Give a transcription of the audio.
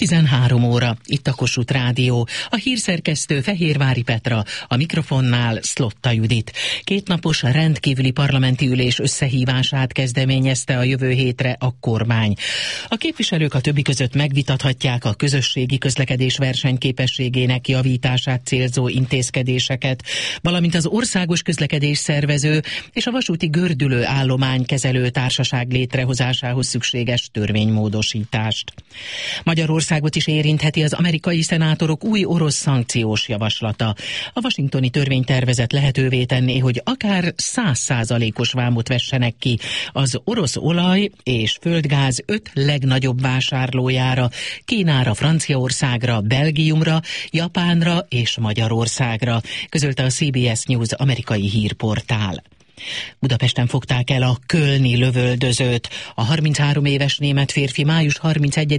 13 óra, itt a Kossuth Rádió. A hírszerkesztő Fehérvári Petra, a mikrofonnál Szlotta Judit. Kétnapos rendkívüli parlamenti ülés összehívását kezdeményezte a jövő hétre a kormány. A képviselők a többi között megvitathatják a közösségi közlekedés versenyképességének javítását célzó intézkedéseket, valamint az országos közlekedés szervező és a vasúti gördülő állomány kezelő társaság létrehozásához szükséges törvénymódosítást. Magyarországot is érintheti az amerikai szenátorok új orosz szankciós javaslata. A washingtoni törvénytervezet lehetővé tenné, hogy akár 100%-os vámot vessenek ki az orosz olaj és földgáz 5 legnagyobb vásárlójára, Kínára, Franciaországra, Belgiumra, Japánra és Magyarországra, közölte a CBS News amerikai hírportál. Budapesten fogták el a kölni lövöldözőt. A 33 éves német férfi május 31